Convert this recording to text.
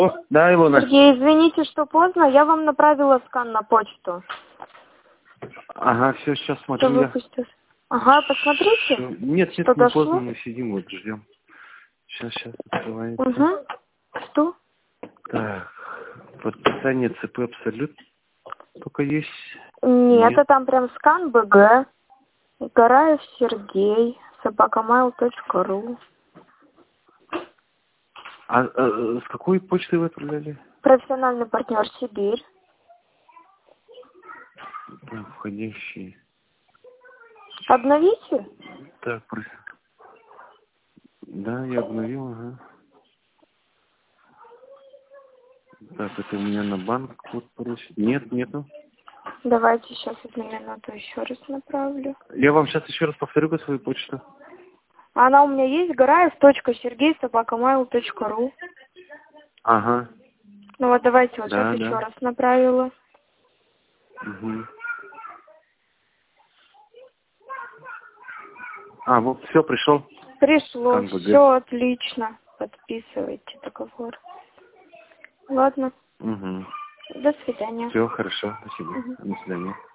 Да, Илона. Сергей, извините, что поздно. Я вам направила скан на почту. Ага, все, сейчас Что смотрю я. выпустил? Ага, посмотрите. Нет, Что не поздно, дошло? мы сидим, вот ждем. Сейчас открывается. Угу. Что? Так, подписание ЦП Абсолют только есть. Нет, это там прям скан БГ. Гараев Сергей. @mail.ru. С какой почты вы отправляли? Профессиональный партнер Сибирь. Так, входящие. Обновите? Так, да, я обновил, ага. Так, это у меня на банк код просит. Нет, нету. Давайте сейчас одну минуту еще раз направлю. Я вам сейчас еще раз повторю свою почту. Она у меня есть, garaев.sergey@mail.ru. Ага. Ну вот давайте вот Да, сейчас да. еще раз направила. Угу. Вот все, пришел. Пришло, Скан БГ. все отлично. Подписывайте договор. Ладно, Угу. до свидания. Все, хорошо, спасибо. Мгм. До свидания.